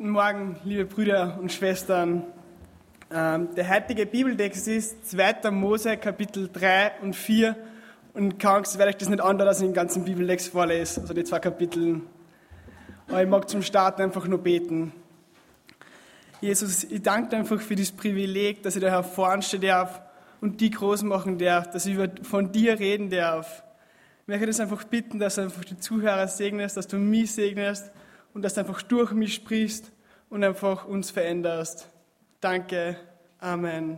Guten Morgen, liebe Brüder und Schwestern. Der heutige Bibeltext ist 2. Mose, Kapitel 3 und 4. Und kannst werde ich das nicht anders als ich den ganzen Bibeltext vorlese, also die 2 Kapiteln. Aber ich mag zum Start einfach nur beten. Jesus, ich danke dir einfach für das Privileg, dass ich da hervorstehen darf und die groß machen darf, dass ich von dir reden darf. Ich möchte das einfach bitten, dass du einfach die Zuhörer segnest, dass du mich segnest und dass du einfach durch mich sprichst und einfach uns veränderst. Danke. Amen.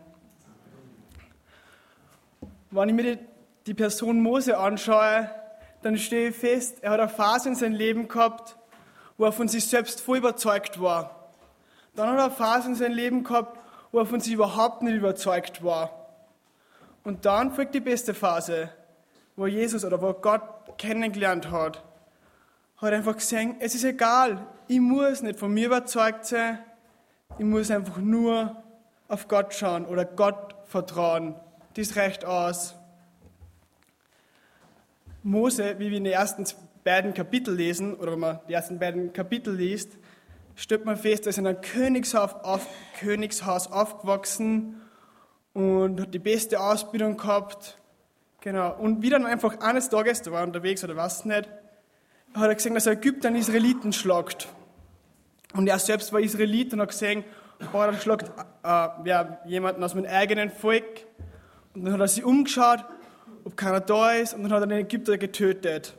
Wenn ich mir die Person Mose anschaue, dann stehe ich fest, er hat eine Phase in seinem Leben gehabt, wo er von sich selbst voll überzeugt war. Dann hat er eine Phase in seinem Leben gehabt, wo er von sich überhaupt nicht überzeugt war. Und dann folgt die beste Phase, wo Jesus oder wo Gott kennengelernt hat. Hat einfach gesehen, es ist egal, ich muss nicht von mir überzeugt sein, ich muss einfach nur auf Gott schauen oder Gott vertrauen. Das reicht aus. Mose, wie wir in den ersten beiden Kapiteln lesen, oder wenn man die ersten beiden Kapitel liest, stellt man fest, er ist in einem Königshaus aufgewachsen und hat die beste Ausbildung gehabt. Genau. Und wie dann einfach eines Tages, da war er unterwegs oder was nicht, hat er gesehen, dass er Ägypter einen Israeliten schlagt. Und er selbst war Israelit und hat gesehen, da schlagt jemanden aus meinem eigenen Volk. Und dann hat er sich umgeschaut, ob keiner da ist, und dann hat er den Ägypter getötet.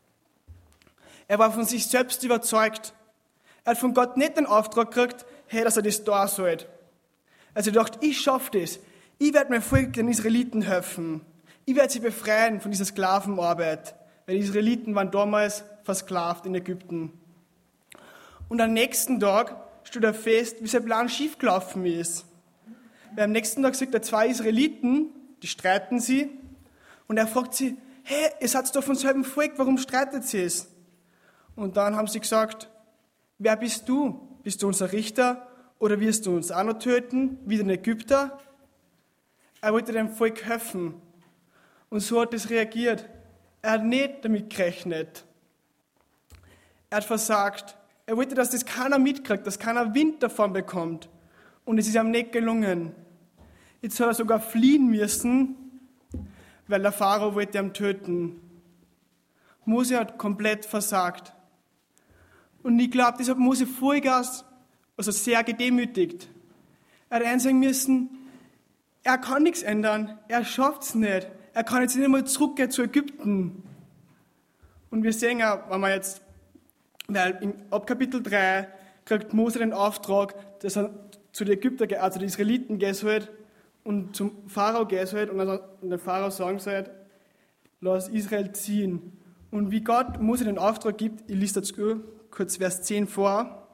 Er war von sich selbst überzeugt. Er hat von Gott nicht den Auftrag gekriegt, hey, dass er das da soll. Also er dachte, ich schaffe das. Ich werde meinem Volk, den Israeliten, helfen. Ich werde sie befreien von dieser Sklavenarbeit. Weil die Israeliten waren damals versklavt in Ägypten. Und am nächsten Tag stellt er fest, wie sein Plan schiefgelaufen ist. Weil am nächsten Tag sieht er 2 Israeliten, die streiten sie. Und er fragt sie, hey, ihr seid doch vom selben Volk, warum streitet ihr es? Und dann haben sie gesagt, wer bist du? Bist du unser Richter oder wirst du uns auch noch töten, wie den Ägypter? Er wollte dem Volk helfen. Und so hat es reagiert. Er hat nicht damit gerechnet. Er hat versagt. Er wollte, dass das keiner mitkriegt, dass keiner Wind davon bekommt. Und es ist ihm nicht gelungen. Jetzt hat er sogar fliehen müssen, weil der Pharao wollte ihn töten. Mose hat komplett versagt. Und ich glaube, das hat Mose Vollgas, also sehr gedemütigt. Er hat einsehen müssen, er kann nichts ändern, er schafft es nicht. Er kann jetzt nicht einmal zurückgehen zu Ägypten. Und wir sehen auch, wenn wir jetzt, weil ab Kapitel 3 kriegt Mose den Auftrag, dass er zu den Ägyptern, also den Israeliten gehen soll und zum Pharao gehen soll und der Pharao sagen soll, lass Israel ziehen. Und wie Gott Mose den Auftrag gibt, ich lese dazu kurz Vers 10 vor.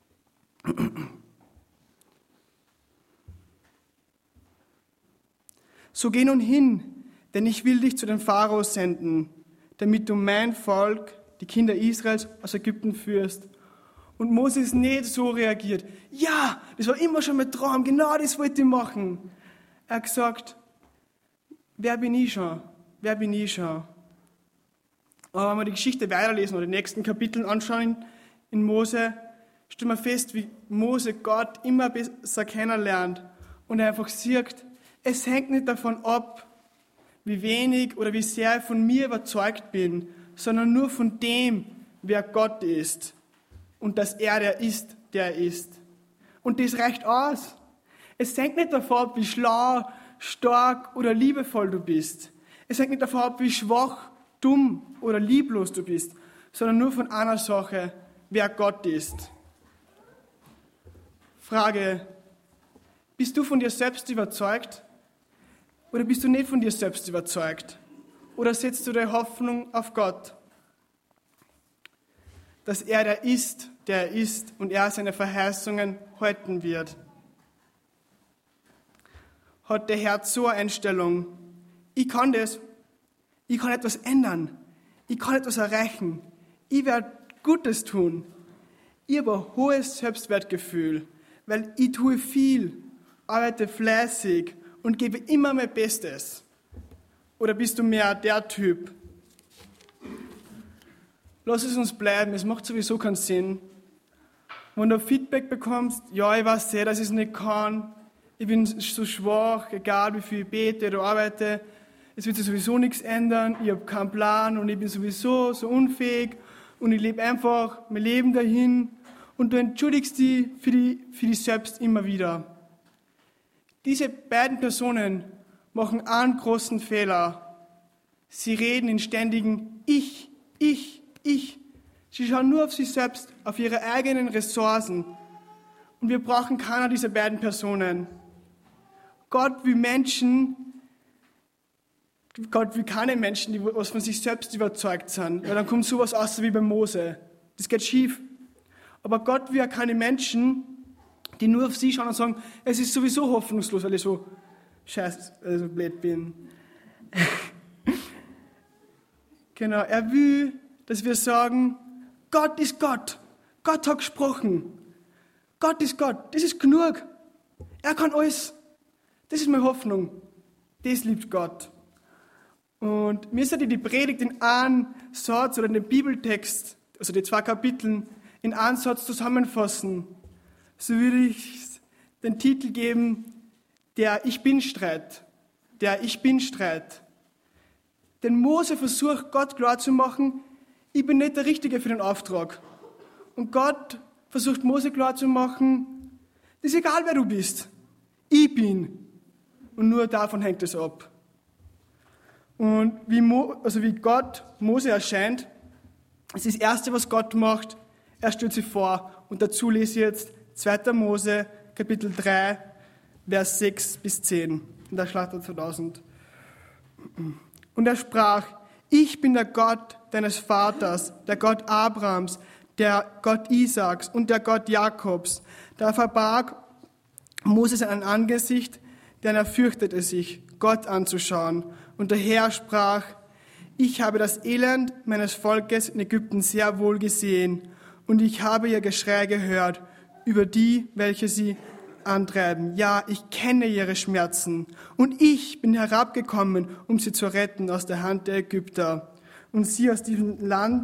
So geh nun hin, denn ich will dich zu den Pharao senden, damit du mein Volk, die Kinder Israels, aus Ägypten führst. Und Mose ist nicht so reagiert. Ja, das war immer schon mein Traum, genau das wollte ich machen. Er hat gesagt, wer bin ich schon? Wer bin ich schon? Aber wenn wir die Geschichte weiterlesen oder die nächsten Kapitel anschauen in Mose, stellen wir fest, wie Mose Gott immer besser kennenlernt und er einfach sieht, es hängt nicht davon ab, wie wenig oder wie sehr ich von mir überzeugt bin, sondern nur von dem, wer Gott ist und dass er der ist, der er ist. Und das reicht aus. Es hängt nicht davon ab, wie schlau, stark oder liebevoll du bist. Es hängt nicht davon ab, wie schwach, dumm oder lieblos du bist, sondern nur von einer Sache, wer Gott ist. Frage, bist du von dir selbst überzeugt? Oder bist du nicht von dir selbst überzeugt? Oder setzt du deine Hoffnung auf Gott? Dass er der ist, der er ist und er seine Verheißungen halten wird. Hat der Herr so eine Einstellung, ich kann das, ich kann etwas ändern, ich kann etwas erreichen, ich werde Gutes tun. Ich habe ein hohes Selbstwertgefühl, weil ich tue viel, arbeite fleißig und gebe immer mein Bestes. Oder bist du mehr der Typ? Lass es uns bleiben, es macht sowieso keinen Sinn. wenn du Feedback bekommst, ja, ich weiß sehr, dass ich es nicht kann, ich bin so schwach, egal wie viel ich bete oder arbeite, es wird sich sowieso nichts ändern, ich habe keinen Plan und ich bin sowieso so unfähig und ich lebe einfach mein Leben dahin und du entschuldigst dich für dich selbst immer wieder. Diese beiden Personen machen einen großen Fehler. Sie reden in ständigen Ich. Sie schauen nur auf sich selbst, auf ihre eigenen Ressourcen. Und wir brauchen keiner dieser beiden Personen. Gott will keine Menschen, die was von sich selbst überzeugt sind. Weil dann kommt sowas aus wie bei Mose. Das geht schief. Aber Gott will keine Menschen, die nur auf sie schauen und sagen, es ist sowieso hoffnungslos, weil ich so so blöd bin. Genau, er will, dass wir sagen, Gott ist Gott. Gott hat gesprochen. Gott ist Gott. Das ist genug. Er kann alles. Das ist meine Hoffnung. Das liebt Gott. Und mir sollte die Predigt in einen Satz oder in den Bibeltext, also die 2 Kapiteln, in einen Satz zusammenfassen. So würde ich den Titel geben, der Ich Bin-Streit. Der Ich Bin-Streit. Denn Mose versucht, Gott klarzumachen, ich bin nicht der Richtige für den Auftrag. Und Gott versucht Mose klarzumachen, das ist egal, wer du bist. Ich bin. Und nur davon hängt es ab. Und wie Gott Mose erscheint, das ist das Erste, was Gott macht, er stellt sich vor. Und dazu lese ich jetzt 2. Mose, Kapitel 3, Vers 6 bis 10. In der Schlachter 2000. Und er sprach, ich bin der Gott deines Vaters, der Gott Abrahams, der Gott Isaaks und der Gott Jakobs. Da verbarg Mose sein Angesicht, denn er fürchtete sich, Gott anzuschauen. Und der Herr sprach, ich habe das Elend meines Volkes in Ägypten sehr wohl gesehen, und ich habe ihr Geschrei gehört über die, welche sie antreiben. Ja, ich kenne ihre Schmerzen. Und ich bin herabgekommen, um sie zu retten aus der Hand der Ägypter und sie aus diesem Land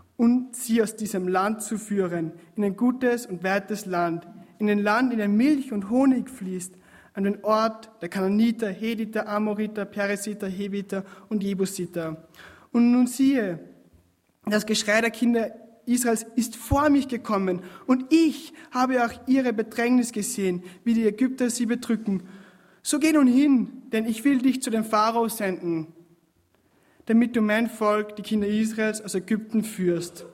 zu führen, in ein gutes und weites Land, in ein Land, in dem Milch und Honig fließt, an den Ort der Kanaaniter, Hethiter, Amoriter, Peresiter, Heviter und Jebusiter. Und nun siehe, das Geschrei der Kinder Israels ist vor mich gekommen, und ich habe auch ihre Bedrängnis gesehen, wie die Ägypter sie bedrücken. So geh nun hin, denn ich will dich zu dem Pharao senden, damit du mein Volk, die Kinder Israels, aus Ägypten führst.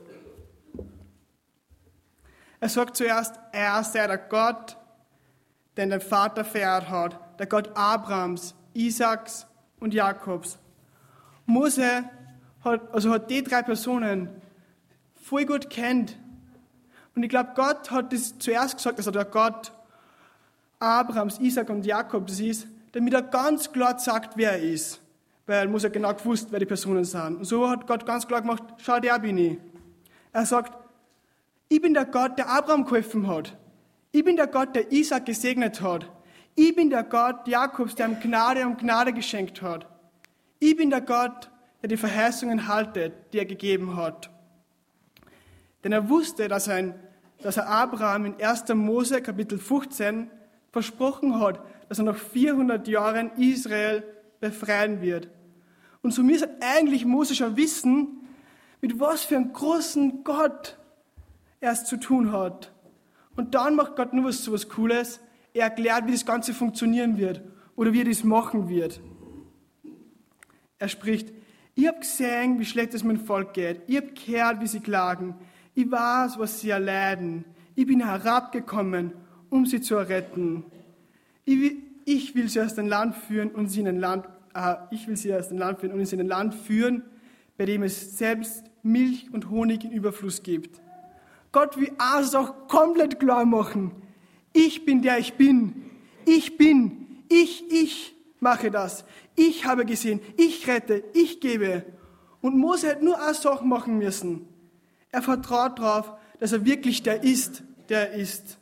Er sagt zuerst, er sei der Gott, den der Vater verehrt hat, der Gott Abrahams, Isaaks und Jakobs. Mose hat die 3 Personen voll gut kennt. Und ich glaube, Gott hat das zuerst gesagt, dass er der Gott Abrahams, Isaak und Jakobs ist, damit er ganz klar sagt, wer er ist. Weil Mose hat genau gewusst, wer die Personen sind. Und so hat Gott ganz klar gemacht, schau, der bin ich. Er sagt, ich bin der Gott, der Abraham geholfen hat. Ich bin der Gott, der Isaak gesegnet hat. Ich bin der Gott Jakobs, der ihm Gnade um Gnade geschenkt hat. Ich bin der Gott, der die Verheißungen haltet, die er gegeben hat. Denn er wusste, dass er Abraham in 1. Mose, Kapitel 15, versprochen hat, dass er nach 400 Jahren Israel befreien wird. Und so müsste eigentlich Mose schon wissen, mit was für einem großen Gott er es zu tun hat. Und dann macht Gott nur so was Cooles. Er erklärt, wie das Ganze funktionieren wird oder wie er das machen wird. Er spricht, ich habe gesehen, wie schlecht es meinem Volk geht. Ich habe gehört, wie sie klagen. Ich weiß, was sie erleiden. Ich bin herabgekommen, um sie zu retten. Ich will sie aus dem Land führen und sie in ein Land führen, bei dem es selbst Milch und Honig in Überfluss gibt. Gott will alles auch komplett klar machen. Ich bin der ich bin. Ich bin. Ich mache das. Ich habe gesehen. Ich rette. Ich gebe. Und Mose hat nur eine Sache machen müssen. Er vertraut darauf, dass er wirklich der ist, der er ist.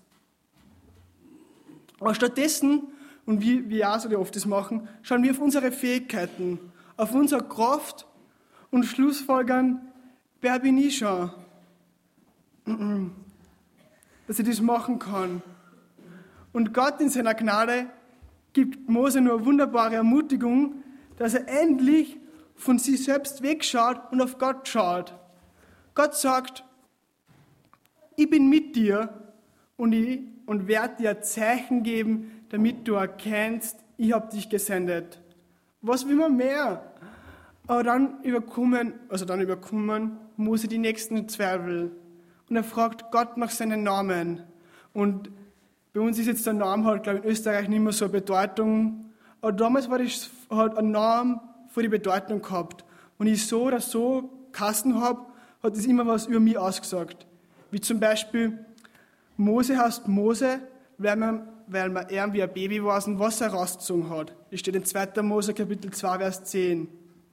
Aber stattdessen, und wie wir auch so oft das machen, schauen wir auf unsere Fähigkeiten, auf unsere Kraft und schlussfolgern, wer bin ich schon? dass er das machen kann. Und Gott in seiner Gnade gibt Mose nur eine wunderbare Ermutigung, dass er endlich von sich selbst wegschaut und auf Gott schaut. Gott sagt, ich bin mit dir und werde dir ein Zeichen geben, damit du erkennst, ich habe dich gesendet. Was will man mehr? Aber dann überkommen Mose die nächsten Zweifel. Und er fragt Gott nach seinen Namen. Und bei uns ist jetzt der Name halt, glaube ich, in Österreich nicht mehr so eine Bedeutung. Aber damals war das halt ein Name für die Bedeutung gehabt. Und ich so oder so Kasten habe, hat das immer was über mich ausgesagt. Wie zum Beispiel, Mose heißt Mose, weil man wie ein Baby war, aus dem Wasser rausgezogen hat. Das steht in 2. Mose, Kapitel 2, Vers 10.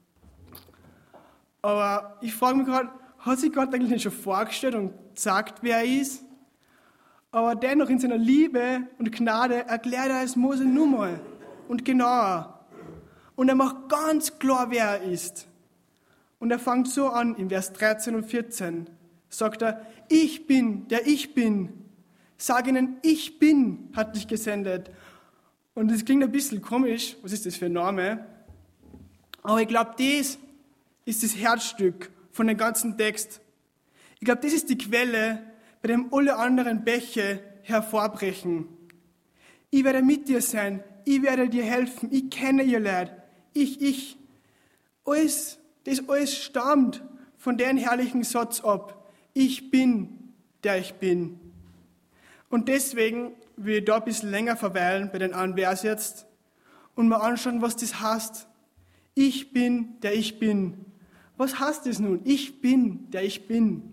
Aber ich frage mich gerade, hat sich Gott eigentlich nicht schon vorgestellt und gesagt, wer er ist? Aber dennoch in seiner Liebe und Gnade erklärt er es Mose nur mal und genauer. Und er macht ganz klar, wer er ist. Und er fängt so an, in Vers 13 und 14, sagt er, ich bin, der ich bin. Sag ihnen, ich bin, hat dich gesendet. Und das klingt ein bisschen komisch, was ist das für ein Name? Aber ich glaube, das ist das Herzstück von dem ganzen Text. Ich glaube, das ist die Quelle, bei dem alle anderen Bäche hervorbrechen. Ich werde mit dir sein, ich werde dir helfen, ich kenne ihr Leid, ich. Das alles stammt von dem herrlichen Satz ab. Ich bin, der ich bin. Und deswegen will ich da ein bisschen länger verweilen bei den einen Vers jetzt und mal anschauen, was das heißt. Ich bin, der ich bin. Was heißt das nun? Ich bin, der ich bin.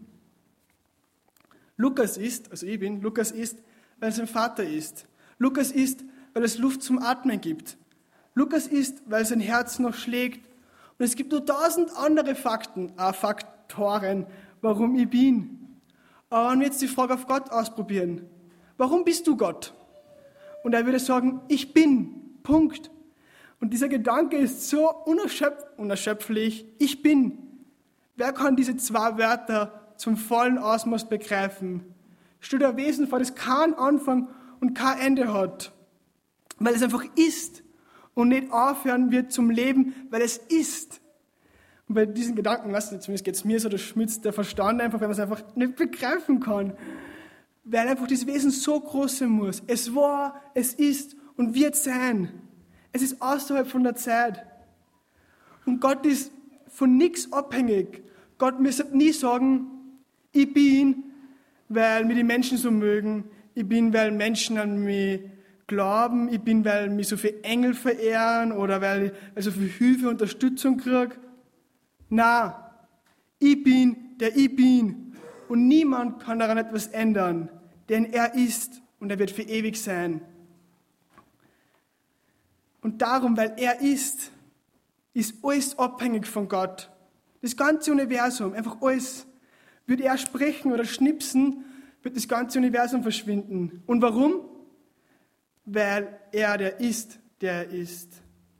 Lukas ist, weil es sein Vater ist. Lukas ist, weil es Luft zum Atmen gibt. Lukas ist, weil sein Herz noch schlägt. Und es gibt nur 1000 andere Faktoren, warum ich bin. Aber wenn wir jetzt die Frage auf Gott ausprobieren, warum bist du Gott? Und er würde sagen, ich bin, Punkt. Und dieser Gedanke ist so unerschöpflich, ich bin. Wer kann diese 2 Wörter zum vollen Ausmaß begreifen? Stellt ein Wesen vor, das keinen Anfang und kein Ende hat. Weil es einfach ist und nicht aufhören wird zum Leben, weil es ist. Und bei diesen Gedanken, zumindest geht es mir so, da schmitzt der Verstand einfach, wenn man es einfach nicht begreifen kann. Weil einfach dieses Wesen so groß sein muss. Es war, es ist und wird sein. Es ist außerhalb von der Zeit. Und Gott ist von nichts abhängig. Gott müsste nie sagen, ich bin, weil mir die Menschen so mögen. Ich bin, weil Menschen an mich glauben. Ich bin, weil mich so viele Engel verehren oder weil ich so viel Hilfe und Unterstützung kriege. Nein, ich bin, der ich bin. Und niemand kann daran etwas ändern. Denn er ist und er wird für ewig sein. Und darum, weil er ist alles abhängig von Gott. Das ganze Universum, einfach alles. Würde er sprechen oder schnipsen, wird das ganze Universum verschwinden. Und warum? Weil er der ist, der ist.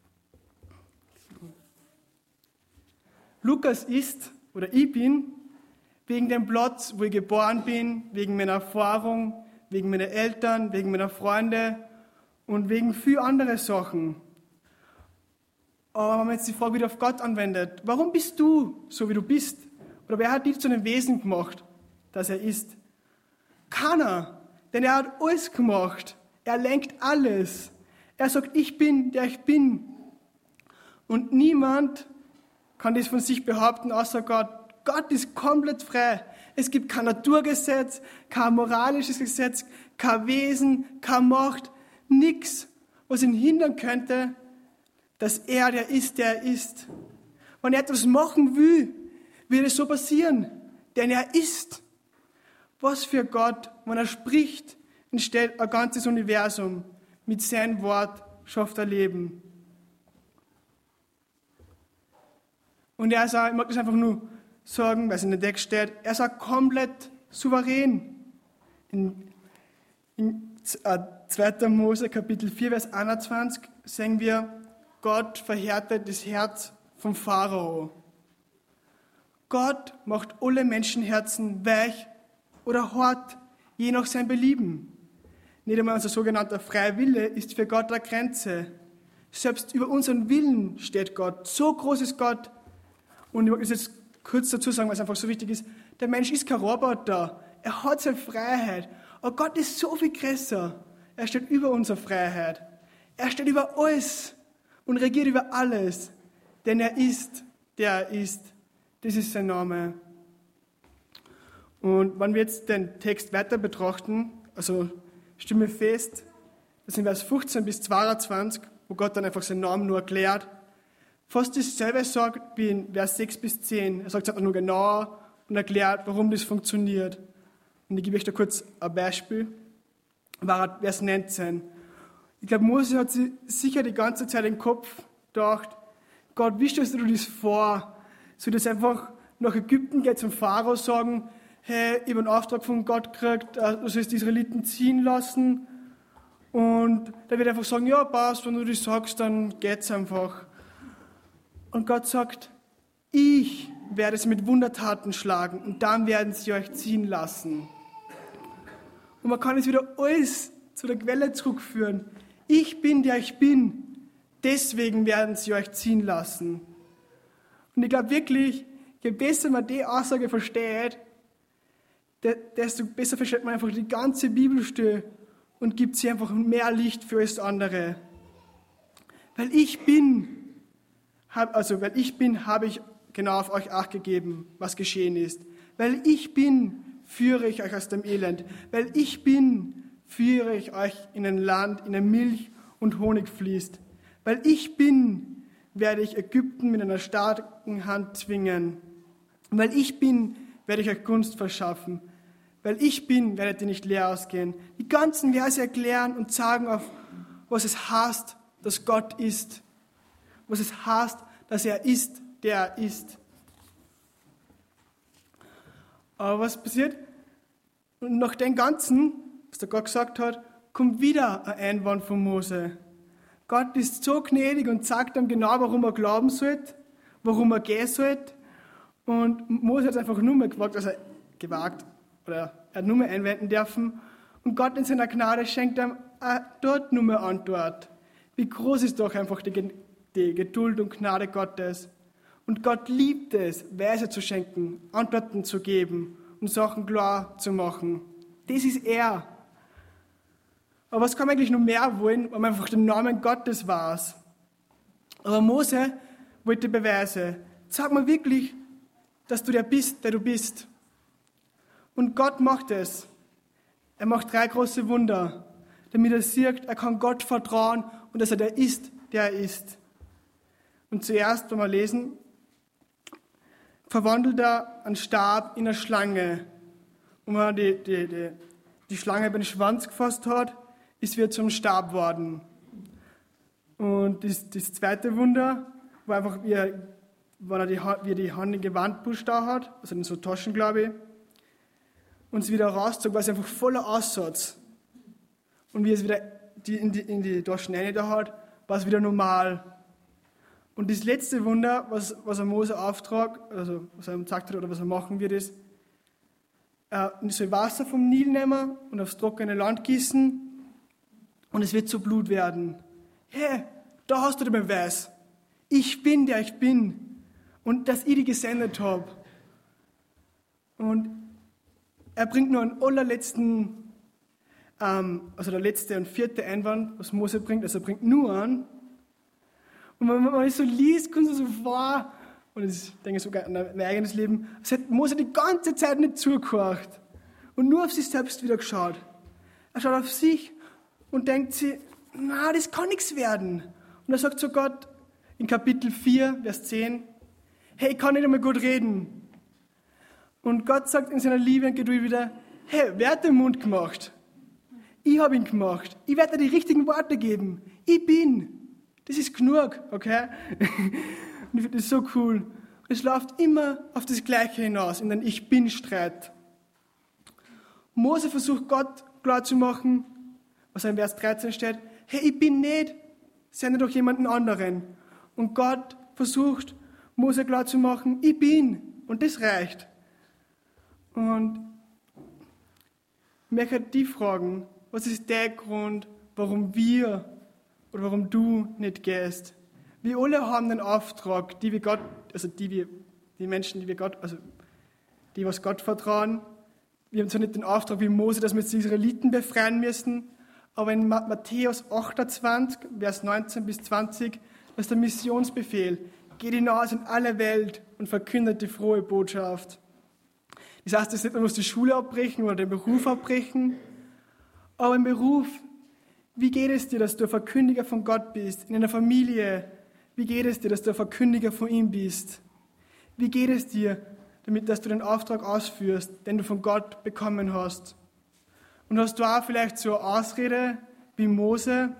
Lukas ist, oder ich bin, wegen dem Platz, wo ich geboren bin, wegen meiner Erfahrung, wegen meiner Eltern, wegen meiner Freunde und wegen viel andere Sachen. Aber wenn man jetzt die Frage wieder auf Gott anwendet, warum bist du so, wie du bist? Oder wer hat dich zu einem Wesen gemacht, das er ist? Keiner, denn er hat alles gemacht. Er lenkt alles. Er sagt, ich bin, der ich bin. Und niemand kann das von sich behaupten, außer Gott. Gott ist komplett frei. Es gibt kein Naturgesetz, kein moralisches Gesetz, kein Wesen, keine Macht, nichts, was ihn hindern könnte, dass er der ist, der er ist. Wenn er etwas machen will, wird es so passieren, denn er ist. Was für Gott, wenn er spricht, entsteht ein ganzes Universum. Mit seinem Wort schafft er Leben. Und er sagt, ich mag das einfach nur sagen, weil es in der Text steht, er sagt komplett souverän. In 2. Mose, Kapitel 4, Vers 21, sehen wir, Gott verhärtet das Herz vom Pharao. Gott macht alle Menschenherzen weich oder hart. je nach seinem Belieben. Nicht einmal unser sogenannter freier Wille ist für Gott eine Grenze. Selbst über unseren Willen steht Gott. So groß ist Gott. Und ich möchte das jetzt kurz dazu sagen, weil es einfach so wichtig ist. Der Mensch ist kein Roboter. Er hat seine Freiheit. Aber Gott ist so viel größer. Er steht über unsere Freiheit. Er steht über alles und regiert über alles. Denn er ist, der er ist. Das ist sein Name. Und wenn wir jetzt den Text weiter betrachten, also stimme fest, das sind Vers 15 bis 22, wo Gott dann einfach seinen Namen nur erklärt. Fast dasselbe sagt wie in Vers 6 bis 10. Er sagt es einfach nur genauer und erklärt, warum das funktioniert. Und ich gebe euch da kurz ein Beispiel. War Vers 19. Ich glaube, Mose hat sich sicher die ganze Zeit im Kopf gedacht, Gott, wie stellst du das vor? Soll das einfach nach Ägypten gehen zum Pharao sagen, hey, ich habe einen Auftrag von Gott gekriegt, du sollst die Israeliten ziehen lassen. Und der wird einfach sagen, ja, passt, wenn du das sagst, dann geht's einfach. Und Gott sagt, ich werde sie mit Wundertaten schlagen und dann werden sie euch ziehen lassen. Und man kann es wieder alles zu der Quelle zurückführen. Ich bin, der ich bin. Deswegen werden sie euch ziehen lassen. Und ich glaube wirklich, je besser man die Aussage versteht, desto besser versteht man einfach die ganze Bibelstelle und gibt sie einfach mehr Licht für alles andere. Weil ich bin, habe ich genau auf euch Acht gegeben, was geschehen ist. Weil ich bin, führe ich euch aus dem Elend. Weil ich bin, führe ich euch in ein Land, in dem Milch und Honig fließt. Weil ich bin, werde ich Ägypten mit einer starken Hand zwingen. Weil ich bin, werde ich euch Gunst verschaffen. Weil ich bin, werdet ihr nicht leer ausgehen. Die ganzen Verse erklären und sagen auf, was es heißt, dass Gott ist. Was es heißt, dass er ist, der er ist. Aber was passiert? Und nach dem Ganzen, was der Gott gesagt hat, kommt wieder ein Einwand von Mose. Gott ist so gnädig und sagt ihm genau, warum er glauben sollte, warum er gehen sollte. Und Mose hat es einfach nur mehr gewagt, oder er hat nur mehr einwenden dürfen. Und Gott in seiner Gnade schenkt ihm dort nur mehr Antwort. Wie groß ist doch einfach die Geduld und Gnade Gottes. Und Gott liebt es, Weise zu schenken, Antworten zu geben und Sachen klar zu machen. Das ist er. Aber was kann man eigentlich noch mehr wollen, wenn man einfach den Namen Gottes weiß? Aber Mose wollte Beweise. Sag mir wirklich, dass du der bist, der du bist. Und Gott macht es. Er macht 3 große Wunder, damit er sieht, er kann Gott vertrauen und dass er der ist, der er ist. Und zuerst, wenn wir lesen, verwandelt er einen Stab in eine Schlange. Und wenn er die Schlange bei den Schwanz gefasst hat, ist wieder zum Stab geworden. Und das zweite Wunder war einfach, wie er die Hand in Gewandbusch da hat, also in so Taschen, glaube ich, und sie wieder rauszog, war es einfach voller Aussatz. Und wie er es wieder in die Taschen rein da hat, war es wieder normal. Und das letzte Wunder, was er Mose auftragt, also was er ihm gesagt hat oder was er machen wird, ist, er soll Wasser vom Nil nehmen und aufs trockene Land gießen und es wird zu Blut werden. Hey, da hast du den Beweis. Ich bin, der ich bin. Und dass ich die gesendet habe. Und er bringt nur einen allerletzten, also der letzte und 4. Einwand, was Mose bringt. Also er bringt nur einen. Und wenn man es so liest, kommt es so vor, und ich denke sogar an mein eigenes Leben, es hat Mose die ganze Zeit nicht zugehört und nur auf sich selbst wieder geschaut. Er schaut auf sich und denkt sich, na, das kann nichts werden. Und er sagt zu Gott in Kapitel 4, Vers 10, hey, ich kann nicht einmal gut reden. Und Gott sagt in seiner Liebe und Geduld wieder, hey, wer hat den Mund gemacht? Ich habe ihn gemacht. Ich werde dir die richtigen Worte geben. Ich bin. Das ist genug, okay? Und ich finde das so cool. Es läuft immer auf das Gleiche hinaus, in den Ich-Bin-Streit. Mose versucht Gott klarzumachen, was in Vers 13 steht, hey, ich bin nicht, sende doch jemanden anderen. Und Gott versucht, Mose klarzumachen, ich bin. Und das reicht. Und möchte die fragen, was ist der Grund, warum wir oder warum du nicht gehst? Wir alle haben den Auftrag, die Menschen, die was Gott vertrauen. Wir haben zwar nicht den Auftrag wie Mose, dass wir die Israeliten befreien müssen, aber in Matthäus 28, Vers 19 bis 20, das ist der Missionsbefehl. Geht hinaus in alle Welt und verkündet die frohe Botschaft. Das heißt, das nicht nur die Schule abbrechen oder den Beruf abbrechen, aber im Beruf, wie geht es dir, dass du ein Verkündiger von Gott bist? In einer Familie, wie geht es dir, dass du ein Verkündiger von ihm bist? Wie geht es dir, damit, dass du den Auftrag ausführst, den du von Gott bekommen hast? Und hast du auch vielleicht so eine Ausrede wie Mose,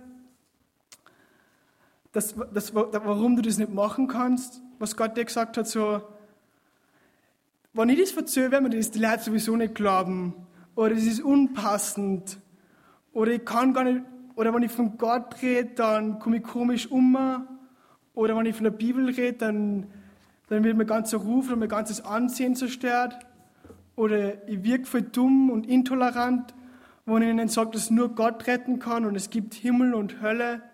warum du das nicht machen kannst, was Gott dir gesagt hat, so, wenn ich das erzähle, werden mir das die Leute sowieso nicht glauben, oder es ist unpassend, oder ich kann gar nicht, oder wenn ich von Gott rede, dann komme ich komisch um, oder wenn ich von der Bibel rede, dann wird mein ganzer Ruf und mein ganzes Ansehen zerstört, oder ich wirke voll dumm und intolerant, wenn ich ihnen sage, dass nur Gott retten kann und es gibt Himmel und Hölle.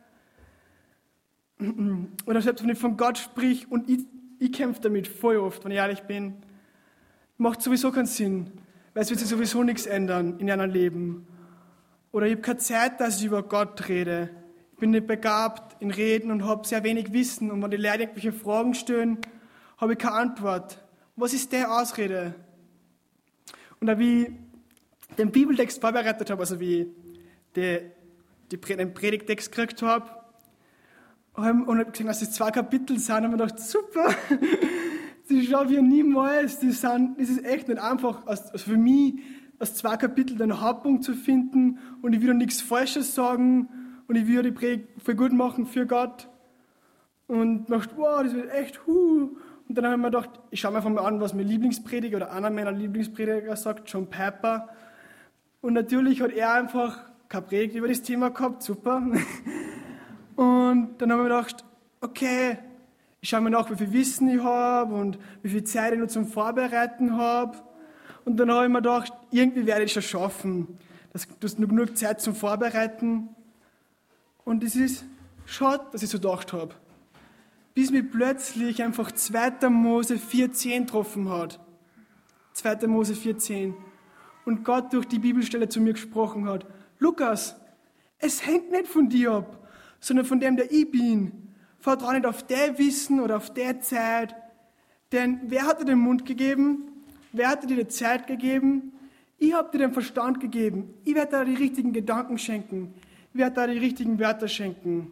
Oder selbst wenn ich von Gott sprich und ich kämpfe damit voll oft, wenn ich ehrlich bin, macht sowieso keinen Sinn, weil es wird sich sowieso nichts ändern in einem Leben. Oder ich habe keine Zeit, dass ich über Gott rede. Ich bin nicht begabt in Reden und habe sehr wenig Wissen. Und wenn die Leute irgendwelche Fragen stellen, habe ich keine Antwort. Was ist der Ausrede? Und da wie ich den Bibeltext vorbereitet habe, also wie ich den Predigtext gekriegt habe, und habe gesehen, dass das 2 Kapitel sind, und habe mir gedacht, super, das schaffe ich niemals. Das ist echt nicht einfach, also für mich, aus 2 Kapiteln den Hauptpunkt zu finden, und ich will nichts Falsches sagen und ich will die Predigt voll gut machen für Gott. Und dachte, wow, das wird echt Und dann habe ich mir gedacht, ich schaue mir einfach mal an, was mein Lieblingsprediger oder einer meiner Lieblingsprediger sagt, John Piper. Und natürlich hat er einfach keine Predigt über das Thema gehabt, super. Und dann habe ich mir gedacht, okay, ich schaue mir nach, wie viel Wissen ich habe und wie viel Zeit ich nur zum Vorbereiten habe. Und dann habe ich mir gedacht, irgendwie werde ich es schon schaffen. Du hast nur genug Zeit zum Vorbereiten. Und es ist schade, dass ich so gedacht habe. Bis mir plötzlich einfach 2. Mose 4,10 getroffen hat. 2. Mose 4,10. Und Gott durch die Bibelstelle zu mir gesprochen hat. Lukas, es hängt nicht von dir ab, sondern von dem, der ich bin. Vertrau nicht auf dein Wissen oder auf der Zeit. Denn wer hat dir den Mund gegeben? Wer hat dir die Zeit gegeben? Ich habe dir den Verstand gegeben. Ich werde dir die richtigen Gedanken schenken. Ich werde dir die richtigen Wörter schenken.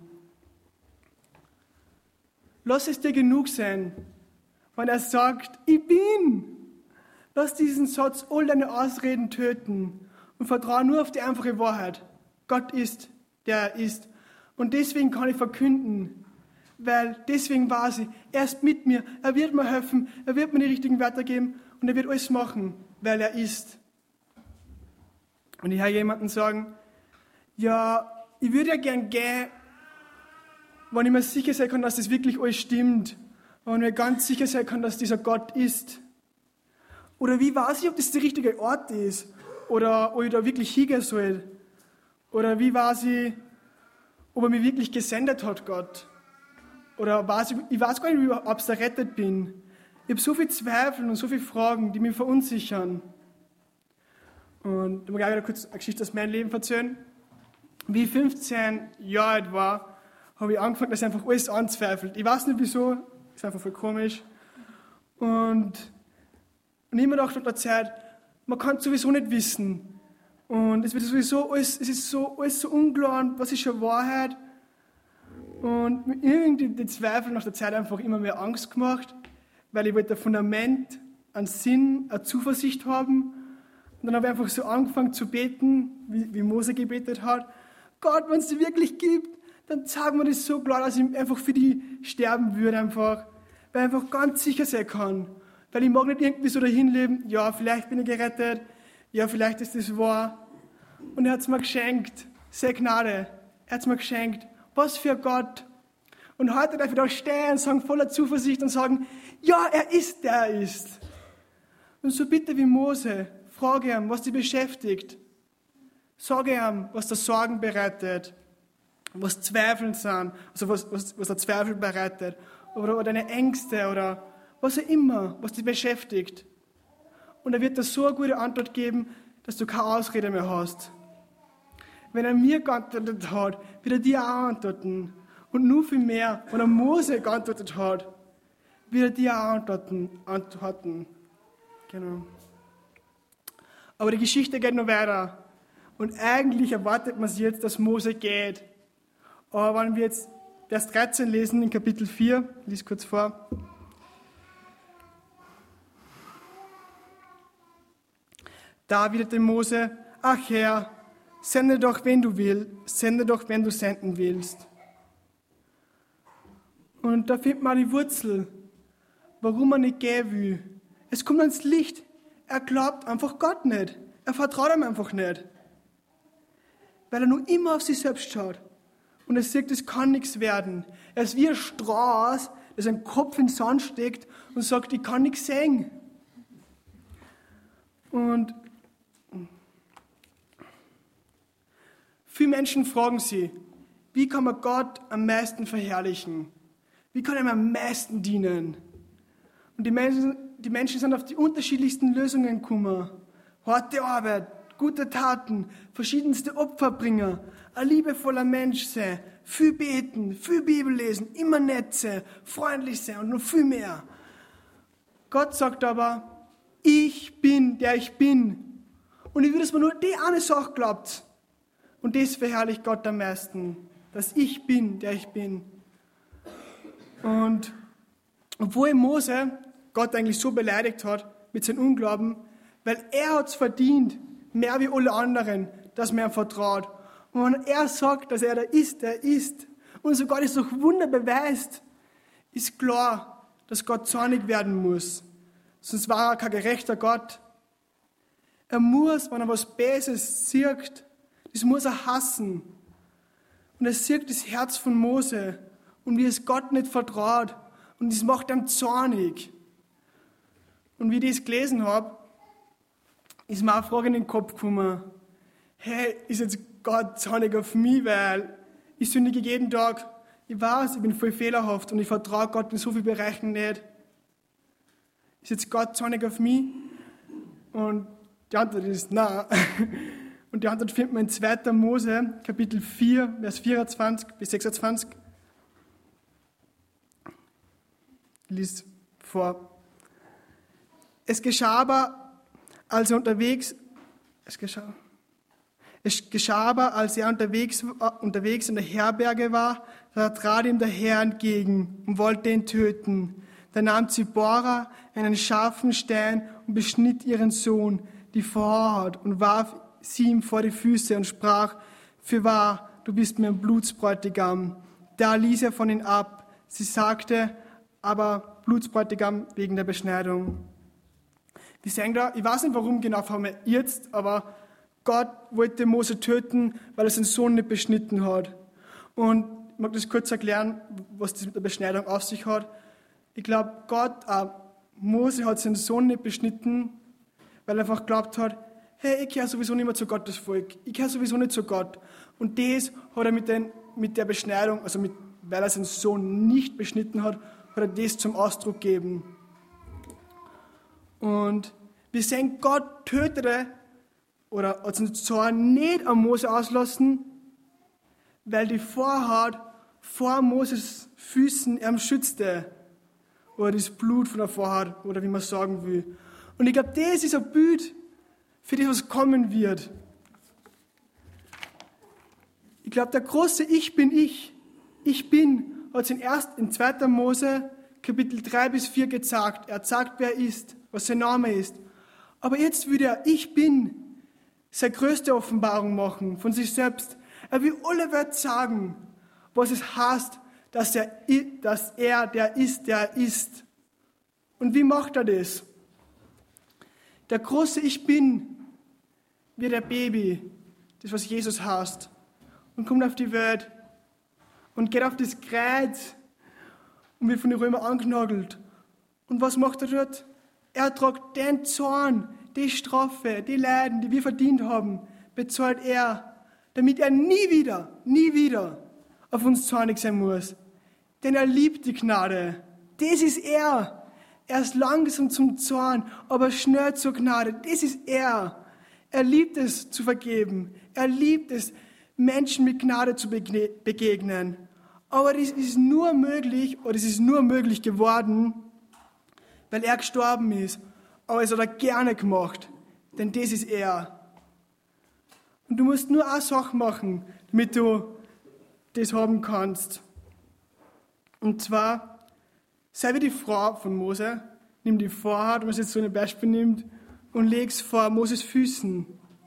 Lass es dir genug sein, wenn er sagt, ich bin. Lass diesen Satz all deine Ausreden töten und vertraue nur auf die einfache Wahrheit. Gott ist, der er ist. Und deswegen kann ich verkünden, weil deswegen weiß ich, er ist mit mir, er wird mir helfen, er wird mir die richtigen Wörter geben und er wird alles machen, weil er ist. Und ich höre jemanden sagen, ja, ich würde ja gern gehen, wenn ich mir sicher sein kann, dass das wirklich alles stimmt, wenn ich mir ganz sicher sein kann, dass dieser Gott ist. Oder wie weiß ich, ob das der richtige Ort ist? Oder ob ich da wirklich hingehen soll? Oder wie weiß ich, ob er mich wirklich gesendet hat, Gott? Oder ich weiß gar nicht, ob ich errettet bin. Ich habe so viele Zweifel und so viele Fragen, die mich verunsichern. Und ich möchte kurz eine Geschichte aus meinem Leben erzählen. Wie ich 15 Jahre alt war, habe ich angefangen, dass ich einfach alles anzweifelt. Ich weiß nicht wieso, ist einfach voll komisch. Und ich habe mir gedacht, nach der Zeit, man kann es sowieso nicht wissen. Und es wird sowieso alles, es ist so, alles so unklar, was ist schon Wahrheit. Und irgendwie die Zweifel nach der Zeit einfach immer mehr Angst gemacht, weil ich wollte ein Fundament, einen Sinn, eine Zuversicht haben. Und dann habe ich einfach so angefangen zu beten, wie Mose gebetet hat. Gott, wenn es dir wirklich gibt, dann zeig mir das so klar, dass ich einfach für die sterben würde, einfach. Weil ich einfach ganz sicher sein kann. Weil ich mag nicht irgendwie so dahin leben, ja, vielleicht bin ich gerettet, ja, vielleicht ist das wahr. Und er hat es mir geschenkt, sehr Gnade. Er hat es mir geschenkt. Was für Gott. Und heute darf ich da stehen und sagen, voller Zuversicht und sagen, ja, er ist, der er ist. Und so bitte wie Mose, frage ihn, was dich beschäftigt. Sage ihm, was dir Sorgen bereitet, was Zweifeln sind, also was der Zweifel bereitet, oder deine Ängste oder was auch immer, was dich beschäftigt. Und er wird dir so eine gute Antwort geben, dass du keine Ausrede mehr hast. Wenn er mir geantwortet hat, wird er dir auch antworten. Und nur viel mehr, wenn er Mose geantwortet hat, wird er dir auch antworten. Genau. Aber die Geschichte geht noch weiter. Und eigentlich erwartet man sich jetzt, dass Mose geht. Aber wenn wir jetzt Vers 13 lesen in Kapitel 4, ich lese kurz vor. Da erwiderte Mose: Ach Herr, sende doch, wenn du senden willst. Und da findet man die Wurzel, warum er nicht gehen will. Es kommt ans Licht. Er glaubt einfach Gott nicht. Er vertraut ihm einfach nicht. Weil er nur immer auf sich selbst schaut. Und er sieht, es kann nichts werden. Er ist wie ein Strauß, der seinen Kopf in den Sand steckt und sagt, ich kann nichts sehen. Und viele Menschen fragen sich, wie kann man Gott am meisten verherrlichen? Wie kann er ihm am meisten dienen? Und die Menschen sind auf die unterschiedlichsten Lösungen gekommen. Harte Arbeit, gute Taten, verschiedenste Opferbringer, ein liebevoller Mensch sein, viel beten, viel Bibel lesen, immer nett sein, freundlich sein und noch viel mehr. Gott sagt aber, ich bin, der ich bin. Und ich will, dass man nur die eine Sache glaubt. Und das verherrlicht Gott am meisten, dass ich bin, der ich bin. Und obwohl Mose Gott eigentlich so beleidigt hat mit seinem Unglauben, weil er hat es verdient, mehr wie alle anderen, dass man ihm vertraut. Und wenn er sagt, dass er der ist, und sogar das durch Wunder beweist, ist klar, dass Gott zornig werden muss. Sonst war er kein gerechter Gott. Er muss, wenn er was Böses sieht, das muss er hassen. Und er sieht das Herz von Mose und wie es Gott nicht vertraut. Und das macht ihn zornig. Und wie ich das gelesen habe, ist mir eine Frage in den Kopf gekommen. Hey, ist jetzt Gott zornig auf mich, weil ich sündige jeden Tag. Ich weiß, ich bin voll fehlerhaft und ich vertraue Gott in so vielen Bereichen nicht. Ist jetzt Gott zornig auf mich? Und die Antwort ist nein. Und die Antwort findet man in 2. Mose, Kapitel 4, Vers 24 bis 26. Ich lese vor. Es geschah aber, als er unterwegs in der Herberge war, da trat ihm der Herr entgegen und wollte ihn töten. Da nahm Zipporah einen scharfen Stein und beschnitt ihren Sohn, die Vorhaut, und warf sie ihm vor die Füße und sprach: Fürwahr, du bist mir ein Blutsbräutigam. Da ließ er von ihm ab. Sie sagte aber Blutsbräutigam wegen der Beschneidung. Wir sehen da, ich weiß nicht warum genau vor mir jetzt, aber Gott wollte Mose töten, weil er seinen Sohn nicht beschnitten hat. Und ich mag das kurz erklären, was das mit der Beschneidung auf sich hat. Ich glaube, Mose hat seinen Sohn nicht beschnitten, weil er einfach geglaubt hat, hey, ich gehöre sowieso nicht mehr zu Gottes Volk. Ich gehöre sowieso nicht zu Gott. Und das hat er mit der Beschneidung, weil er seinen Sohn nicht beschnitten hat, hat er das zum Ausdruck gegeben. Und wir sehen, Gott tötete oder hat seinen Zorn nicht an Mose auslassen, weil die Vorhaut vor Moses Füßen schützte. Oder das Blut von der Vorhaut, oder wie man sagen will. Und ich glaube, das ist ein Bild für das, was kommen wird. Ich glaube, der große Ich bin, hat es in 2. Mose, Kapitel 3 bis 4 gesagt. Er hat gesagt, wer er ist, was sein Name ist. Aber jetzt will er, ich bin, seine größte Offenbarung machen von sich selbst. Er will alle Welt sagen, was es heißt, dass er der ist. Und wie macht er das? Der große Ich bin wie der Baby, das was Jesus heißt, und kommt auf die Welt und geht auf das Kreuz und wird von den Römern angenagelt. Und was macht er dort? Er tragt den Zorn, die Strafe, die Leiden, die wir verdient haben, bezahlt er, damit er nie wieder auf uns zornig sein muss. Denn er liebt die Gnade. Das ist er. Er ist langsam zum Zorn, aber schnell zur Gnade. Das ist er. Er liebt es zu vergeben. Er liebt es, Menschen mit Gnade zu begegnen. Aber das ist nur möglich, oder es ist nur möglich geworden, weil er gestorben ist. Aber es hat er gerne gemacht, denn das ist er. Und du musst nur eine Sache machen, damit du das haben kannst. Und zwar, sei wie die Frau von Mose, nimm die Vorhaut, wenn man es jetzt so ein Beispiel nimmt, und leg es vor Moses Füßen.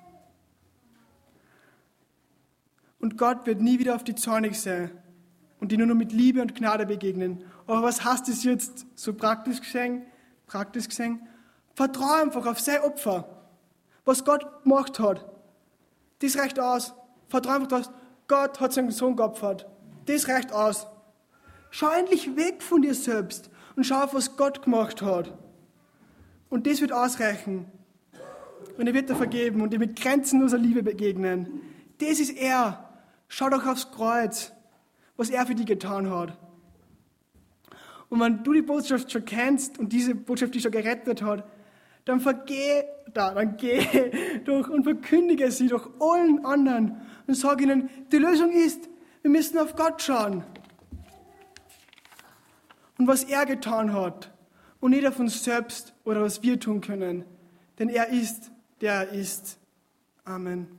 Und Gott wird nie wieder auf die zornig sein und die nur noch mit Liebe und Gnade begegnen. Aber was heißt das jetzt so praktisch gesehen? Vertraue einfach auf sein Opfer, was Gott gemacht hat. Das reicht aus. Vertraue einfach darauf, Gott hat seinen Sohn geopfert. Das reicht aus. Schau endlich weg von dir selbst und schau auf, was Gott gemacht hat. Und das wird ausreichen. Und er wird dir vergeben und dir mit grenzenloser Liebe begegnen. Das ist er. Schau doch aufs Kreuz, was er für dich getan hat. Und wenn du die Botschaft schon kennst und diese Botschaft dich schon gerettet hat, dann geh durch und verkündige sie durch allen anderen und sag ihnen, die Lösung ist, wir müssen auf Gott schauen. Und was er getan hat und nicht auf uns selbst oder was wir tun können. Denn er ist, der er ist. Amen.